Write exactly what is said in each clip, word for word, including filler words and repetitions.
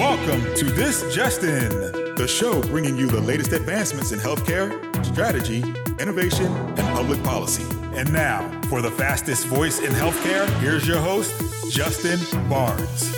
Welcome to This Just In, the show bringing you the latest advancements in healthcare, strategy, innovation, and public policy. And now, for the fastest voice in healthcare, here's your host, Justin Barnes.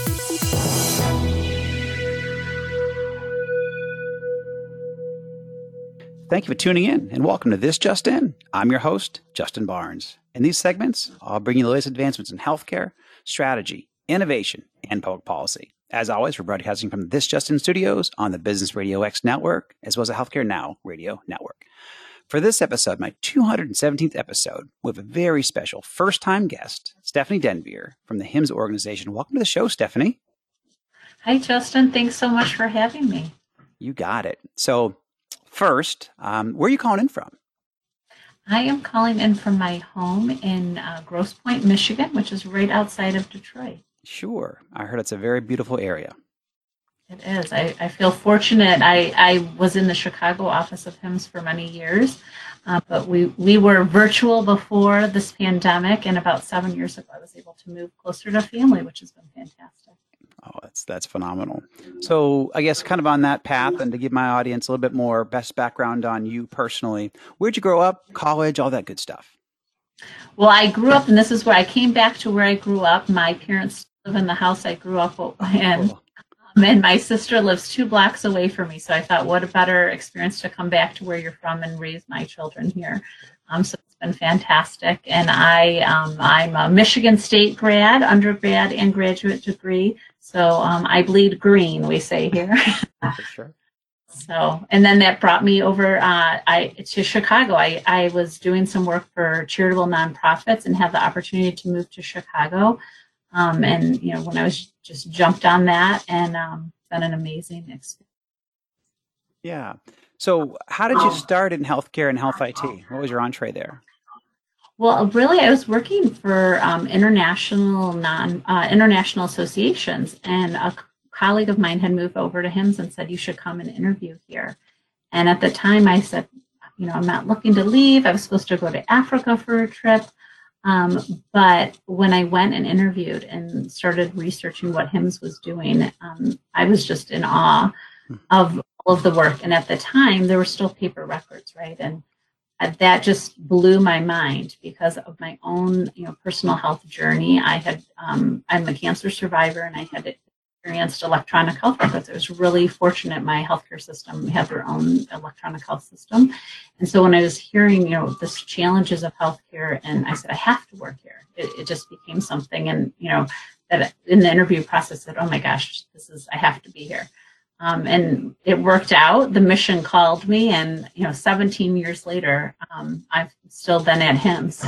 Thank you for tuning in and welcome to This Just In. I'm your host, Justin Barnes. In these segments, I'll bring you the latest advancements in healthcare, strategy, innovation, and public policy. As always, we're broadcasting from the This Just In studios on the Business Radio X network, as well as the Healthcare Now radio network. For this episode, my two hundred seventeenth episode, we have a very special first-time guest, Stephanie Denbier from the HIMSS organization. Welcome to the show, Stephanie. Hi, Justin. Thanks so much for having me. You got it. So first, um, where are you calling in from? I am calling in from my home in uh, Grosse Pointe, Michigan, which is right outside of Detroit. Sure. I heard it's a very beautiful area. It is. I, I feel fortunate. I, I was in the Chicago office of HIMSS for many years, uh, but we, we were virtual before this pandemic, and about seven years ago, I was able to move closer to family, which has been fantastic. Oh, that's that's phenomenal. So I guess kind of on that path, and to give my audience a little bit more best background on you personally, where'd you grow up, college, all that good stuff? Well, I grew up, and this is where I came back to where I grew up. My parents live in the house I grew up in, Oh. um, and my sister lives two blocks away from me. So I thought, what a better experience to come back to where you're from and raise my children here. Um, so it's been fantastic. And I, um, I'm a Michigan State grad, undergrad and graduate degree. So um, I bleed green, we say here. For sure. So, and then that brought me over uh, I, to Chicago. I, I was doing some work for charitable nonprofits and had the opportunity to move to Chicago. Um, and, you know, when I was just jumped on that, and um, it's been an amazing experience. Yeah. So how did you start in healthcare and health I T? What was your entree there? Well, really, I was working for um, international non uh, international associations, and a colleague of mine had moved over to HIMSS and said, you should come and interview here. And at the time I said, you know, I'm not looking to leave. I was supposed to go to Africa for a trip. Um, but when I went and interviewed and started researching what HIMSS was doing, um, I was just in awe of all of the work. And at the time, there were still paper records, right? And that just blew my mind because of my own, you know, personal health journey. I had, um, I'm a cancer survivor, and I had experienced electronic health records. I was really fortunate. My healthcare system had their own electronic health system. And so when I was hearing, you know, the challenges of healthcare, and I said, I have to work here, it, it just became something. And, you know, that in the interview process said, oh my gosh, this is, I have to be here. Um, and it worked out. The mission called me, and, you know, seventeen years later, um, I've still been at HIMSS.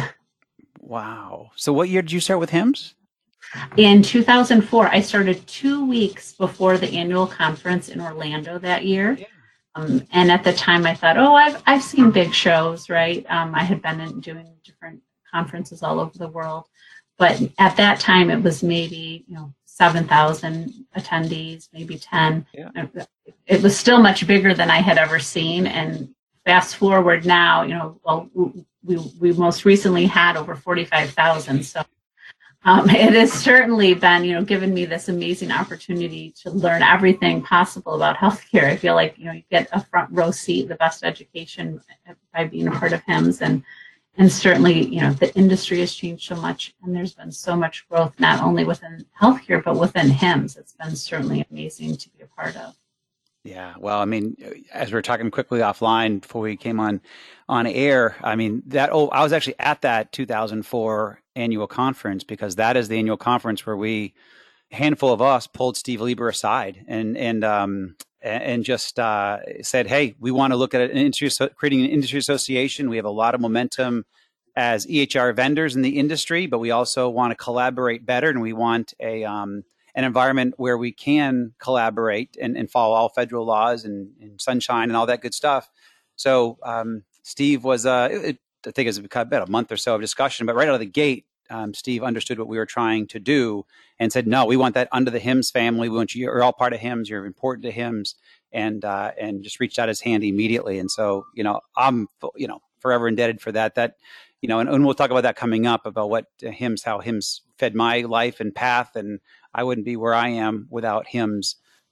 Wow. So what year did you start with HIMSS? In two thousand four, I started two weeks before the annual conference in Orlando that year. Yeah. Um, and at the time I thought, oh, I've, I've seen big shows, right? Um, I had been in doing different conferences all over the world. But at that time, it was maybe, you know, seven thousand attendees, maybe ten. Yeah. It was still much bigger than I had ever seen. And fast forward now, you know, well, we, we most recently had over forty-five thousand. So Um, it has certainly been, you know, given me this amazing opportunity to learn everything possible about healthcare. I feel like, you know, you get a front row seat, the best education by being a part of HIMSS. And, and certainly, you know, the industry has changed so much, and there's been so much growth, not only within healthcare, but within HIMSS. It's been certainly amazing to be a part of. Yeah. Well, I mean, as we were talking quickly offline before we came on on air, I mean, that, oh, I was actually at that two thousand four annual conference, because that is the annual conference where we, a handful of us, pulled Steve Lieber aside and, and, um, and just uh, said, hey, we want to look at an industry, creating an industry association. We have a lot of momentum as E H R vendors in the industry, but we also want to collaborate better, and we want a, um, an environment where we can collaborate and, and follow all federal laws and, and sunshine and all that good stuff. So um, Steve was, uh, it, I think it was about a month or so of discussion, but right out of the gate, um, Steve understood what we were trying to do and said, no, we want that under the HIMSS family. We want you, you're all part of HIMSS. You're important to HIMSS, and, uh, and just reached out his hand immediately. And so, you know, I'm, you know, forever indebted for that. That, you know, and, and we'll talk about that coming up, about what uh, HIMSS, how HIMSS fed my life and path. And I wouldn't be where I am without HIMSS.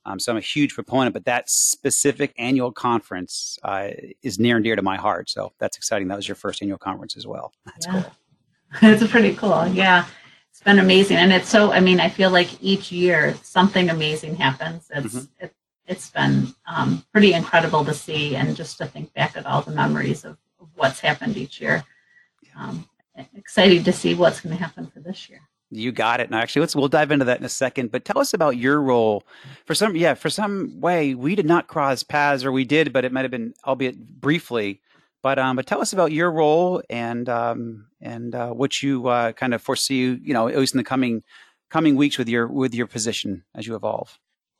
Um, so I'm a huge proponent, but that specific annual conference uh, is near and dear to my heart. So that's exciting. That was your first annual conference as well. That's yeah. cool. It's pretty cool. Yeah. It's been amazing. And it's so, I mean, I feel like each year something amazing happens. It's, mm-hmm. it, it's been um, pretty incredible to see and just to think back at all the memories of, of what's happened each year. Um, excited to see what's going to happen for this year. You got it. And actually, let's we'll dive into that in a second. But tell us about your role. For some, yeah, for some way, we did not cross paths, or we did, but it might have been, albeit briefly. But um, but tell us about your role and um, and uh, what you uh, kind of foresee, you know, at least in the coming coming weeks with your with your position as you evolve.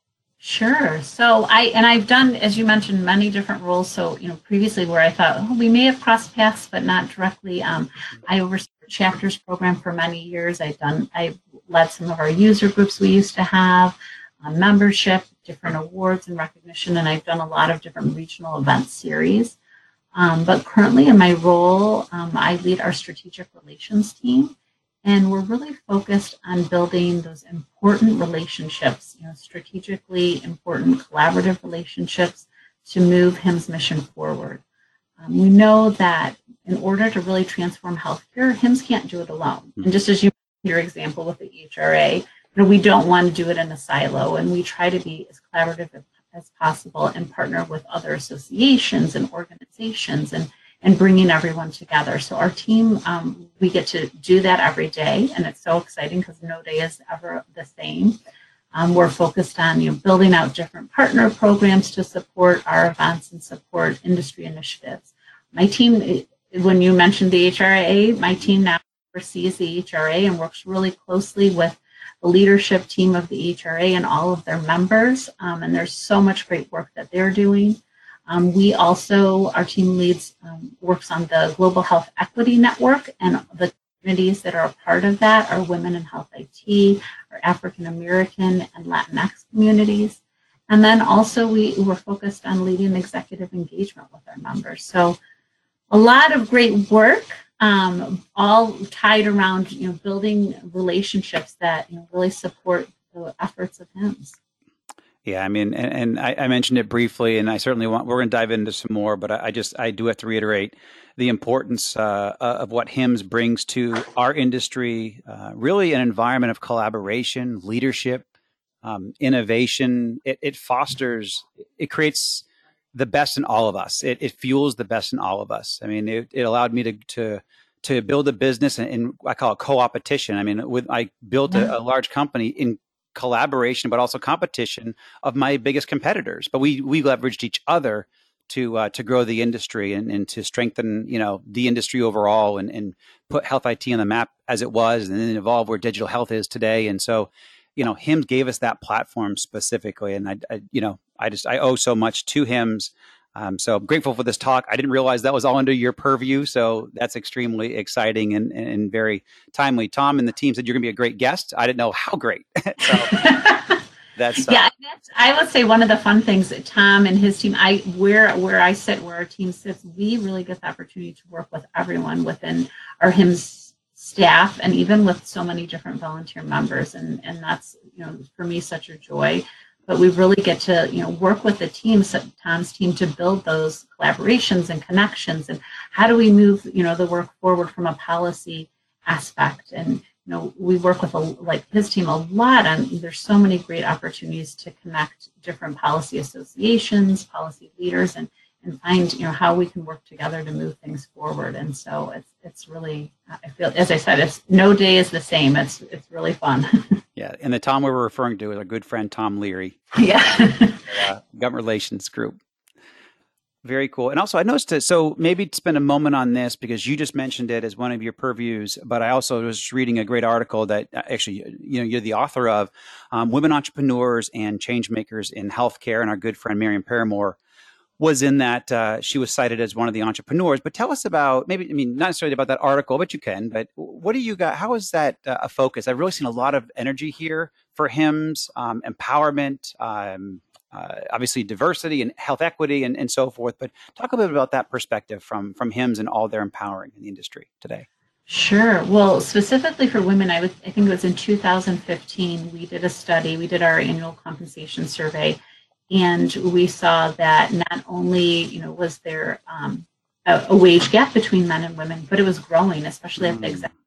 Sure. So I and I've done, as you mentioned, many different roles. So you know, previously where I thought, oh, we may have crossed paths, but not directly. Um, I oversaw the Chapters program for many years. I've done. I led some of our user groups we used to have, uh, membership, different awards and recognition, and I've done a lot of different regional event series. Um, but currently in my role, um, I lead our strategic relations team, and we're really focused on building those important relationships, you know, strategically important collaborative relationships to move HIMSS mission forward. Um, we know that in order to really transform healthcare, HIMSS can't do it alone. And just as you your example with the H R A, you know, we don't want to do it in a silo, and we try to be as collaborative as as possible and partner with other associations and organizations and, and bringing everyone together. So our team, um, we get to do that every day, and it's so exciting because no day is ever the same. Um, we're focused on you know, building out different partner programs to support our events and support industry initiatives. My team, when you mentioned the H R A, my team now oversees the H R A and works really closely with the leadership team of the H R A and all of their members, um, and there's so much great work that they're doing. Um, we also, our team leads, um, works on the Global Health Equity Network, and the communities that are a part of that are Women in Health I T, our African American and Latinx communities. And then also we were focused on leading executive engagement with our members. So a lot of great work. Um, all tied around, you know, building relationships that you know, really support the efforts of HIMSS. Yeah, I mean, and, and I, I mentioned it briefly, and I certainly want, we're going to dive into some more, but I, I just, I do have to reiterate the importance uh, of what HIMSS brings to our industry, uh, really an environment of collaboration, leadership, um, innovation. It, it fosters, it creates the best in all of us. It, it fuels the best in all of us. I mean, it, it allowed me to, to, to build a business in, in I call it co-opetition. I mean, with, I built a, a large company in collaboration, but also competition of my biggest competitors. But we, we leveraged each other to, uh, to grow the industry and, and to strengthen, you know, the industry overall and, and put health I T on the map as it was, and then evolve where digital health is today. And so, you know, HIMSS gave us that platform specifically. And I, I you know, I just, I owe so much to HIMSS. Um, so I'm grateful for this talk. I didn't realize that was all under your purview. So that's extremely exciting and, and very timely. Tom and the team said you're going to be a great guest. I didn't know how great. so that's, uh, yeah, that's, I would say one of the fun things that Tom and his team, I, where, where I sit, where our team sits, we really get the opportunity to work with everyone within our HIMSS staff, and even with so many different volunteer members. And, and that's, you know, for me, such a joy. But we really get to, you know, work with the team, Tom's team, to build those collaborations and connections. And how do we move, you know, the work forward from a policy aspect? And, you know, we work with, a, like his team, a lot on, there's so many great opportunities to connect different policy associations, policy leaders, and, and find, you know, how we can work together to move things forward. And so it's, it's really, I feel, as I said, it's no day is the same. It's, it's really fun. Yeah, and the Tom we were referring to is our good friend Tom Leary. Yeah, uh, government relations group. Very cool. And also, I noticed that. So maybe spend a moment on this because you just mentioned it as one of your purviews. But I also was reading a great article that actually, you know, you're the author of, um, Women Entrepreneurs and Change Makers in Healthcare, and our good friend Miriam Paramore was in that. Uh, she was cited as one of the entrepreneurs. But tell us about, maybe, I mean, not necessarily about that article, but you can. But what do you got? How is that uh, a focus? I've really seen a lot of energy here for HIMSS, um, empowerment, um, uh, obviously diversity and health equity and, and so forth. But talk a bit about that perspective from, from HIMSS and all they're empowering in the industry today. Sure. Well, specifically for women, I would I think it was in two thousand fifteen, we did a study, we did our annual compensation survey, and we saw that not only, you know, was there um, a, a wage gap between men and women, but it was growing, especially at the Mm. executive.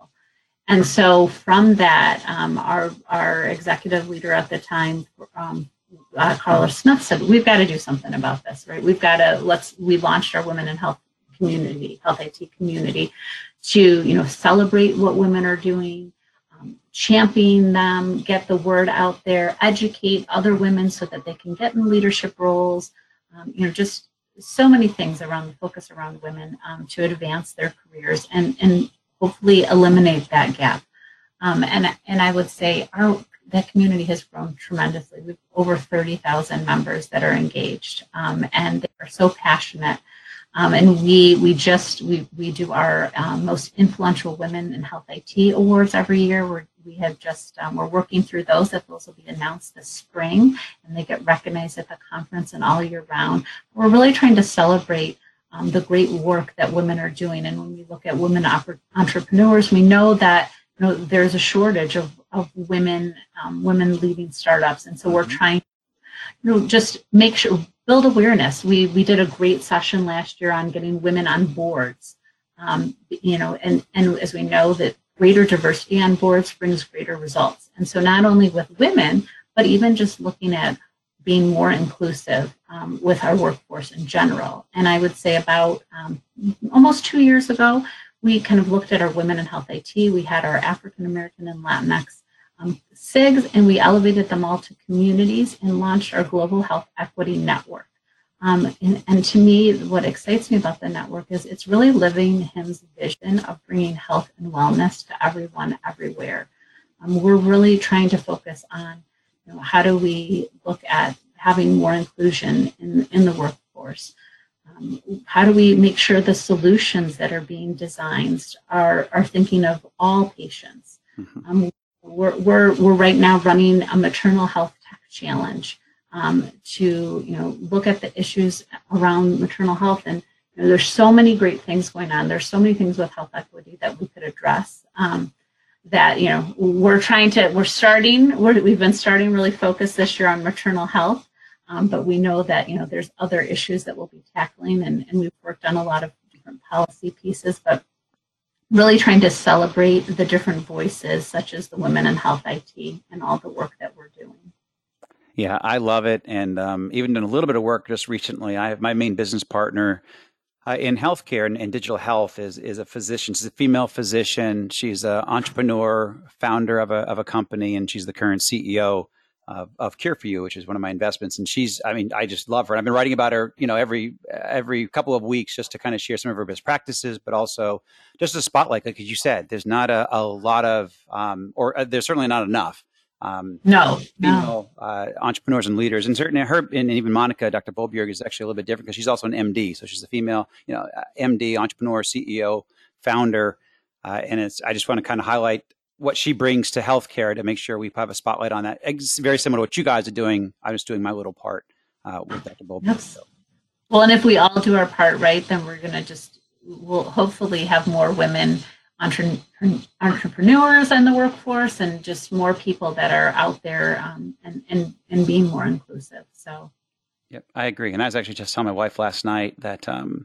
And so from that, um, our our executive leader at the time, um, uh, Carla Smith, said, we've got to do something about this, right? We've got to, let's, we launched our Women in Health community, Health I T community, to, you know, celebrate what women are doing, um, champion them, get the word out there, educate other women so that they can get in leadership roles, um, you know, just so many things around the focus around women um, to advance their careers and, and hopefully eliminate that gap. Um, and, and I would say our that community has grown tremendously. We've over thirty thousand members that are engaged, um, and they are so passionate. Um, and we we just we we do our um, most influential women in health I T awards every year. We're, we have just um, we're working through those. That those will be announced this spring, and they get recognized at the conference and all year round. We're really trying to celebrate um, the great work that women are doing. And when we look at women oper- entrepreneurs, we know that you know there's a shortage of of women um, women leading startups, and so we're trying to you know just make sure. Build awareness. We we did a great session last year on getting women on boards. Um, you know, and and as we know that greater diversity on boards brings greater results. And so not only with women, but even just looking at being more inclusive um, with our workforce in general. And I would say about um, almost two years ago, we kind of looked at our Women in Health I T. We had our African American and Latinx Um, S I Gs, and we elevated them all to communities and launched our Global Health Equity Network. Um, and, and to me, what excites me about the network is it's really living HIMSS vision of bringing health and wellness to everyone, everywhere. Um, we're really trying to focus on, you know, how do we look at having more inclusion in, in the workforce? Um, how do we make sure the solutions that are being designed are, are thinking of all patients? Mm-hmm. Um, We're, we're, we're right now running a maternal health tech challenge um, to, you know, look at the issues around maternal health. And you know, there's so many great things going on. There's so many things with health equity that we could address um, that, you know, we're trying to, we're starting, we're, we've been starting really focused this year on maternal health. Um, but we know that, you know, there's other issues that we'll be tackling, and, and we've worked on a lot of different policy pieces, but really trying to celebrate the different voices, such as the Women in Health I T and all the work that we're doing. Yeah, I love it. And um, even done a little bit of work just recently. I have my main business partner uh, in healthcare and, and digital health is is a physician. She's a female physician. She's an entrepreneur, founder of a of a company, and she's the current C E O of, of Cure for You, which is one of my investments. And she's, I mean, I just love her. I've been writing about her, you know, every every couple of weeks just to kind of share some of her best practices, but also just a spotlight. Like you said, there's not a, a lot of, um, or uh, there's certainly not enough. Um, no, female no. uh, entrepreneurs and leaders, and certainly her, and even Monica, Doctor Bolbjerg is actually a little bit different because she's also an M D. So she's a female, you know, M D, entrepreneur, C E O, founder, uh, and it's. I just want to kind of highlight what she brings to healthcare to make sure we have a spotlight on that. It's very similar to what you guys are doing. I'm just doing my little part uh, with Doctor Bolbjerg. Yep. Well, and if we all do our part right, then we're going to just, we'll hopefully have more women entre- entrepreneurs in the workforce, and just more people that are out there um, and, and, and being more inclusive. So, yep, I agree. And I was actually just telling my wife last night that um,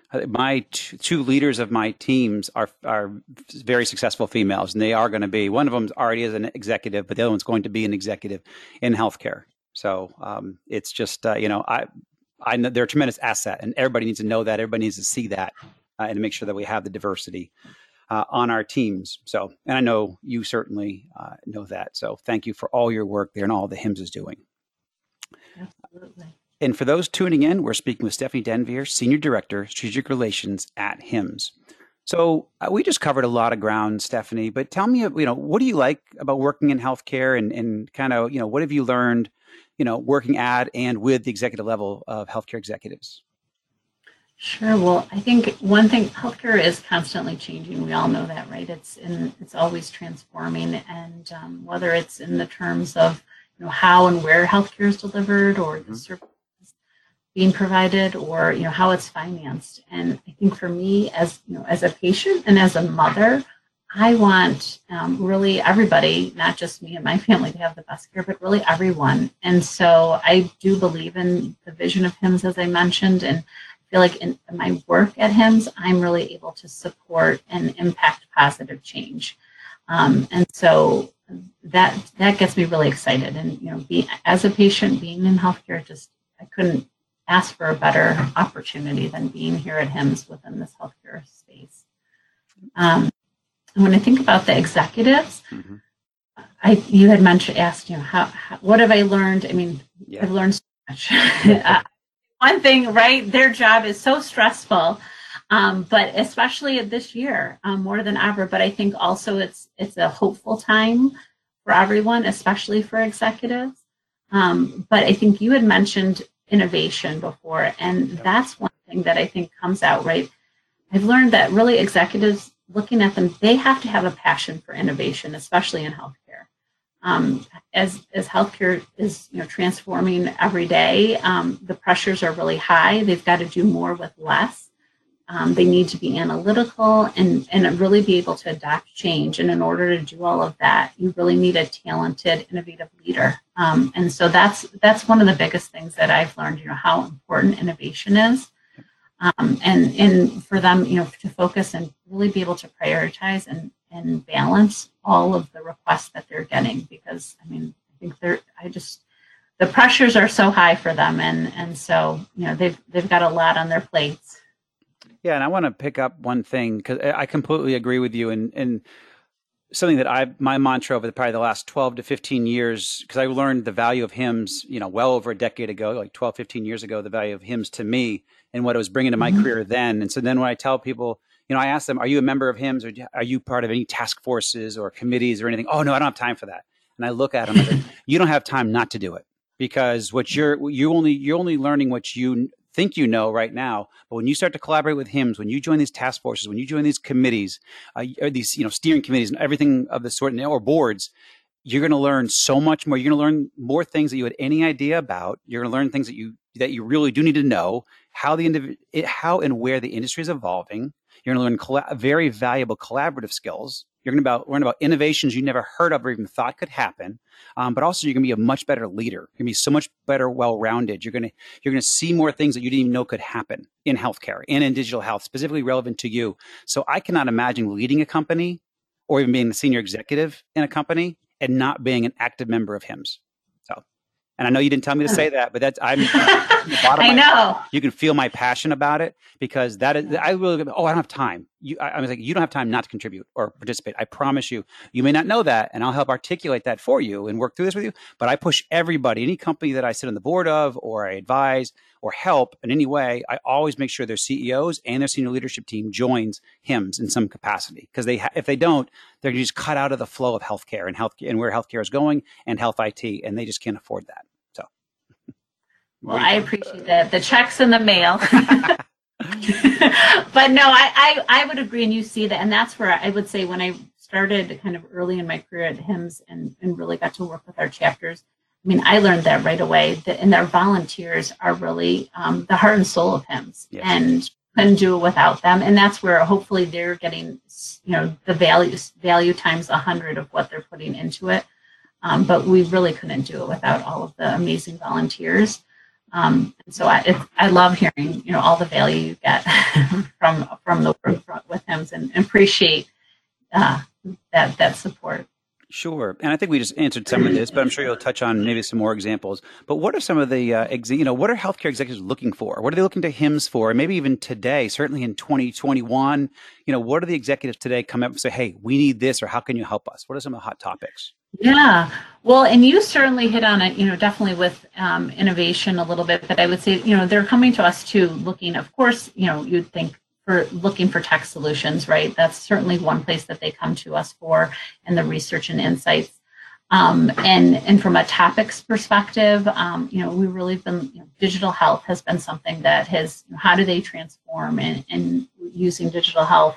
my t- two leaders of my teams are are very successful females, and they are going to be, one of them already is an executive, but the other one's going to be an executive in healthcare. So um, it's just, uh, you know, I I know they're a tremendous asset, and everybody needs to know that. Everybody needs to see that uh, and to make sure that we have the diversity uh, on our teams. So, and I know you certainly uh, know that. So thank you for all your work there and all the HIMSS is doing. Absolutely. And for those tuning in, we're speaking with Stephanie Denvier, Senior Director, Strategic Relations at HIMSS. So uh, we just covered a lot of ground, Stephanie, but tell me, you know, what do you like about working in healthcare, and, and kind of, you know, what have you learned, you know, working at and with the executive level of healthcare executives? Sure. Well, I think one thing, healthcare is constantly changing. We all know that, right? It's in, it's always transforming, and um, whether it's in the terms of, you know, how and where healthcare is delivered, or the services, being provided, or you know how it's financed. And I think for me, as you know, as a patient and as a mother, I want um, really everybody, not just me and my family, to have the best care, but really everyone. And so I do believe in the vision of HIMSS, as I mentioned, and I feel like in my work at HIMSS, I'm really able to support and impact positive change. Um, and so that that gets me really excited. And you know, be, as a patient, being in healthcare, just I couldn't ask for a better opportunity than being here at HIMSS within this healthcare space. Um, when I think about the executives, mm-hmm. I you had mentioned asked you know how, how what have I learned? I mean, yeah. I've learned so much. uh, one thing, right? Their job is so stressful. Um, but especially this year, um, more than ever. But I think also it's it's a hopeful time for everyone, especially for executives. Um, but I think you had mentioned innovation before, and yep. that's one thing that I think comes out, right? I've learned that really executives, looking at them, they have to have a passion for innovation, especially in healthcare. Um, as as healthcare is you know transforming every day, um, the pressures are really high. They've got to do more with less. Um, they need to be analytical and, and really be able to adapt change. And in order to do all of that, you really need a talented, innovative leader. Um, and so that's that's one of the biggest things that I've learned, you know, how important innovation is. Um, and, and for them, you know, to focus and really be able to prioritize and, and balance all of the requests that they're getting. Because, I mean, I think they're, I just, the pressures are so high for them. And, and so, you know, they've, they've got a lot on their plates. Yeah, and I want to pick up one thing because I completely agree with you, and and something that I my mantra over the, probably the last twelve to fifteen years, because I learned the value of HIMSS, you know, well over a decade ago, like twelve, fifteen years ago, the value of HIMSS to me and what it was bringing to my mm-hmm. career then. And so then when I tell people, you know, I ask them, are you a member of HIMSS, or are you part of any task forces or committees or anything? Oh no, I don't have time for that. And I look at them and I say, you don't have time not to do it, because what you're you only you're only learning what you think you know right now, but when you start to collaborate with HIMSS, when you join these task forces, when you join these committees, uh, or these you know steering committees and everything of the sort, or boards, you're going to learn so much more. You're going to learn more things that you had any idea about. You're going to learn things that you that you really do need to know, how the indiv- it, how and where the industry is evolving. You're going to learn colla- very valuable collaborative skills. You're going to about, learn about innovations you never heard of or even thought could happen. Um, but also, you're going to be a much better leader. You're going to be so much better, well-rounded. You're going to you're going to see more things that you didn't even know could happen in healthcare and in digital health, specifically relevant to you. So I cannot imagine leading a company or even being a senior executive in a company and not being an active member of HIMSS. So, and I know you didn't tell me to say that, but that's I'm. The bottom I of my, know you can feel my passion about it, because that is I really oh I don't have time. You I, I was like you don't have time not to contribute or participate. I promise you. You may not know that, and I'll help articulate that for you and work through this with you. But I push everybody, any company that I sit on the board of or I advise or help in any way, I always make sure their C E Os and their senior leadership team joins HIMSS in some capacity, because they ha- if they don't, they're just cut out of the flow of healthcare and health and where healthcare is going and health I T, and they just can't afford that. Well, I appreciate that. The checks in the mail. But no, I, I, I would agree, and you see that. And that's where I would say when I started kind of early in my career at HIMSS and, and really got to work with our chapters, I mean, I learned that right away. That, and our volunteers are really um, the heart and soul of HIMSS. Yes. And couldn't do it without them. And that's where hopefully they're getting, you know, the values, value times a hundred of what they're putting into it. Um, but we really couldn't do it without all of the amazing volunteers. Um, and so I, it, I love hearing, you know, all the value you get from from the work with HIMSS, and appreciate uh, that that support. Sure, and I think we just answered some of this, but I'm sure you'll touch on maybe some more examples. But what are some of the, uh, ex- you know, what are healthcare executives looking for? What are they looking to HIMSS for? And maybe even today, certainly in twenty twenty-one, you know, what are the executives today come up and say, hey, we need this, or how can you help us? What are some of the hot topics? Yeah, well, and you certainly hit on it, you know, definitely with um, innovation a little bit, but I would say, you know, they're coming to us too, looking, of course, you know, you'd think for looking for tech solutions, right? That's certainly one place that they come to us for, and the research and insights. Um, and, and from a topics perspective, um, you know, we really been, you know, digital health has been something that has, how do they transform and, and using digital health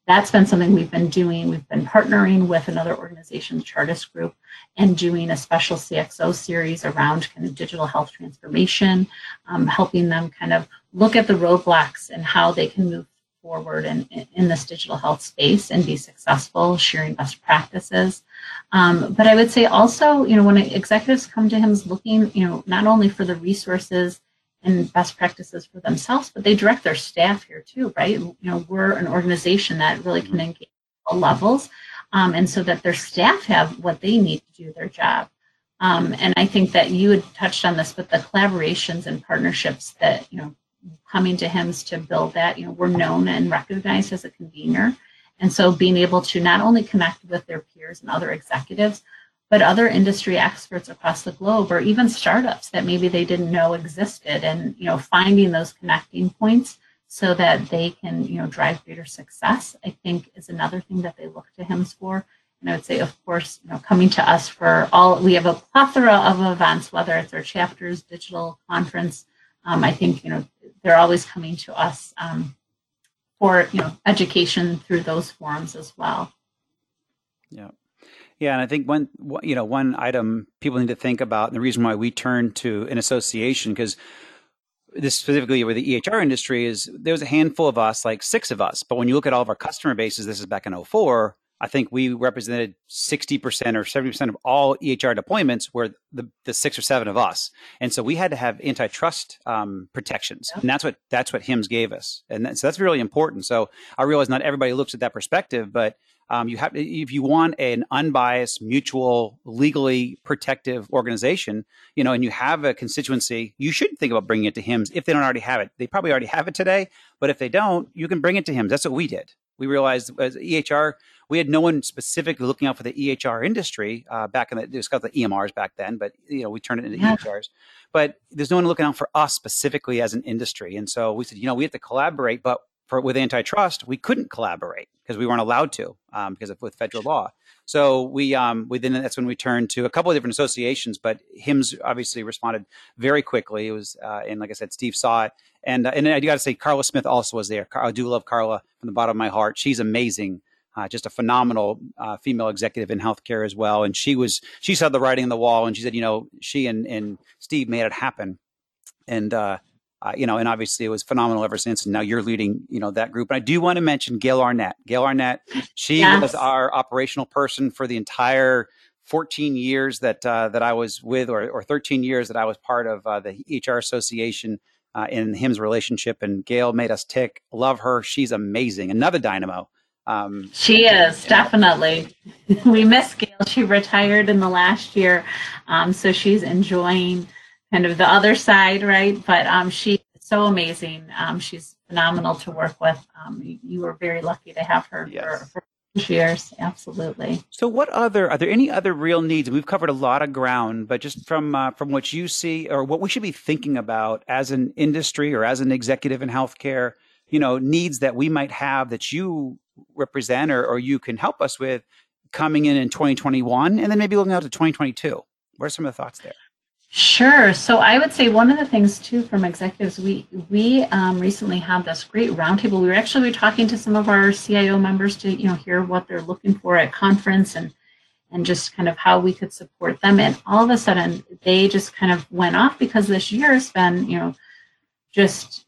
that's been something we've been doing. We've been partnering with another organization, Chartist Group, and doing a special C X O series around kind of digital health transformation, um, helping them kind of look at the roadblocks and how they can move forward in, in this digital health space and be successful, sharing best practices. Um, but I would say also, you know, when executives come to him is looking, you know, not only for the resources and best practices for themselves, but they direct their staff here too, right? You know, we're an organization that really can engage at all levels, um, and so that their staff have what they need to do their job. Um, and I think that you had touched on this, but the collaborations and partnerships that, you know, coming to HIMSS to build that, you know, we're known and recognized as a convener. And so being able to not only connect with their peers and other executives, but other industry experts across the globe, or even startups that maybe they didn't know existed, and, you know, finding those connecting points so that they can, you know, drive greater success, I think is another thing that they look to HIMSS for. And I would say, of course, you know, coming to us for all, we have a plethora of events, whether it's our chapters, digital conference. Um, I think, you know, they're always coming to us um, for, you know, education through those forums as well. Yeah. Yeah, and I think one, you know, one item people need to think about, and the reason why we turn to an association, because this specifically with the E H R industry, is there's a handful of us, like six of us. But when you look at all of our customer bases, this is back in oh four, I think we represented sixty percent or seventy percent of all E H R deployments were the, the six or seven of us. And so we had to have antitrust um, protections. And that's what that's what HIMSS gave us. And that, so that's really important. So I realize not everybody looks at that perspective, but Um, you have, if you want an unbiased, mutual, legally protective organization, you know, and you have a constituency, you should think about bringing it to HIMSS if they don't already have it. They probably already have it today, but if they don't, you can bring it to HIMSS. That's what we did. We realized as E H R, we had no one specifically looking out for the E H R industry uh, back in the, it was called the E M Rs back then, but, you know, we turned it into yeah. E H Rs. But there's no one looking out for us specifically as an industry. And so we said, you know, we have to collaborate, but for with antitrust, we couldn't collaborate because we weren't allowed to um, because of with federal law. So we, um, we then that's when we turned to a couple of different associations, but HIMSS obviously responded very quickly. It was, uh, and like I said, Steve saw it, and uh, and I got to say, Carla Smith also was there. I do love Carla from the bottom of my heart. She's amazing, uh, just a phenomenal uh, female executive in healthcare as well. And she was, she saw the writing on the wall, and she said, you know, she and and Steve made it happen, and. Uh, Uh, you know, and obviously it was phenomenal ever since. And now you're leading, you know, that group. And I do want to mention Gail Arnett. Gail Arnett, she yes. was our operational person for the entire fourteen years that uh, that I was with, or, or thirteen years that I was part of uh, the E H R Association uh, in HIMSS relationship. And Gail made us tick. Love her. She's amazing. Another dynamo. Um, she is, yeah. Definitely. We miss Gail. She retired in the last year. Um, so she's enjoying kind of the other side, right? But um, she's so amazing. Um, she's phenomenal to work with. Um, you, you were very lucky to have her yes. for, for years. Absolutely. So what other, are there any other real needs? We've covered a lot of ground, but just from uh, from what you see, or what we should be thinking about as an industry or as an executive in healthcare, you know, needs that we might have that you represent or, or you can help us with coming in in twenty twenty-one, and then maybe looking out to twenty twenty-two. What are some of the thoughts there? Sure. So I would say one of the things too from executives, we we um, recently had this great roundtable. We were actually talking to some of our C I O members to, you know, hear what they're looking for at conference and and just kind of how we could support them. And all of a sudden they just kind of went off because this year has been, you know, just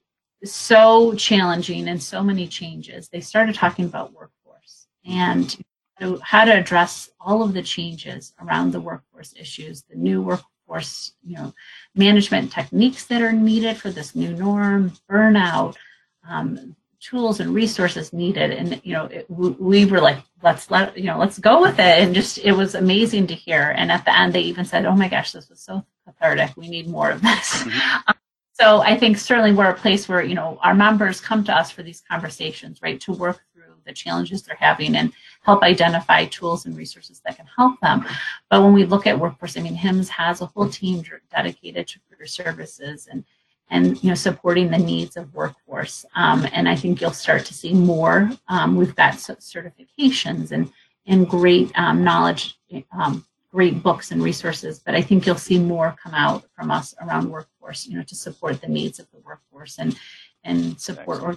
so challenging and so many changes. They started talking about workforce and how to address all of the changes around the workforce issues, the new workforce. Course, you know, management techniques that are needed for this new norm, burnout, um, tools and resources needed. And, you know, it, we, we were like, let's let, you know, let's go with it. And just, it was amazing to hear. And at the end, they even said, oh my gosh, this was so cathartic. We need more of this. Mm-hmm. um, so I think certainly we're a place where, you know, our members come to us for these conversations, right, to work through the challenges they're having and help identify tools and resources that can help them. But when we look at workforce, I mean, HIMSS has a whole team dedicated to career services and, and you know, supporting the needs of workforce. Um, and I think you'll start to see more. Um, we've got certifications and, and great um, knowledge, um, great books and resources. But I think you'll see more come out from us around workforce, you know, to support the needs of the workforce and, and support organizations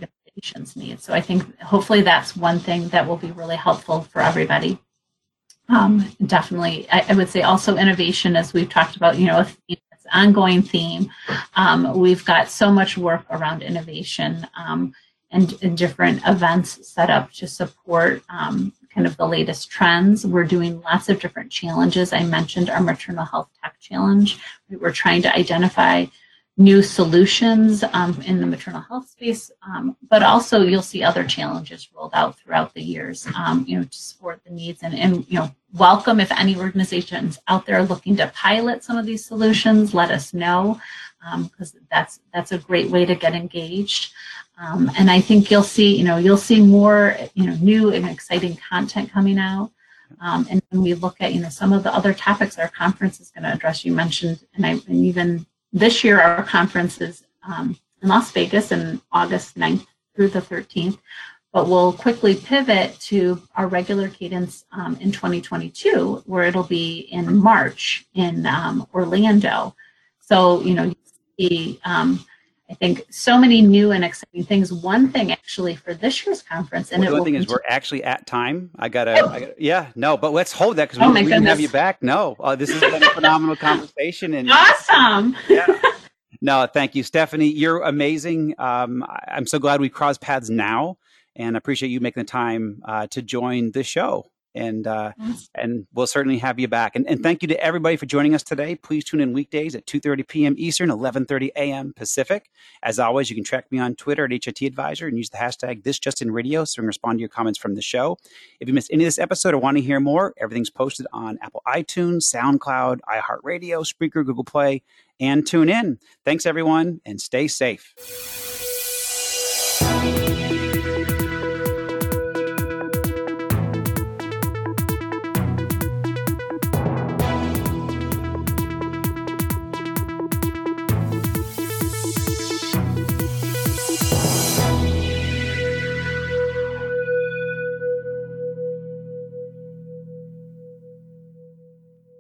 organizations need. So I think hopefully that's one thing that will be really helpful for everybody. Um, definitely, I, I would say also innovation, as we've talked about, you know, a theme, it's an ongoing theme. Um, we've got so much work around innovation um, and, and different events set up to support um, kind of the latest trends. We're doing lots of different challenges. I mentioned our maternal health tech challenge. We're trying to identify new solutions um, in the maternal health space, um, but also you'll see other challenges rolled out throughout the years, um, you know, to support the needs and, and, you know, welcome if any organizations out there looking to pilot some of these solutions, let us know, because um, that's that's a great way to get engaged. Um, and I think you'll see, you know, you'll see more, you know, new and exciting content coming out. Um, and when we look at, you know, some of the other topics our conference is going to address, you mentioned, and I and even this year, our conference is um, in Las Vegas in August ninth through the thirteenth, but we'll quickly pivot to our regular cadence um, in twenty twenty-two, where it'll be in March in um, Orlando. So, you know, you see, um, I think, so many new and exciting things. One thing actually for this year's conference, and well, it the will one thing is we're actually at time. I gotta, I gotta yeah, no, but let's hold that because oh we, we can have you goodness. back. No, uh, this has been a phenomenal conversation. And Awesome. Yeah. No, thank you, Stephanie. You're amazing. Um, I, I'm so glad we crossed paths now, and I appreciate you making the time uh, to join the show. And uh, and we'll certainly have you back. And, and thank you to everybody for joining us today. Please tune in weekdays at two thirty p.m. Eastern, eleven thirty a.m. Pacific. As always, you can track me on Twitter at H I T Advisor and use the hashtag ThisJustinRadio so we can respond to your comments from the show. If you missed any of this episode or want to hear more, everything's posted on Apple iTunes, SoundCloud, iHeartRadio, Spreaker, Google Play, and tune in. Thanks, everyone, and stay safe.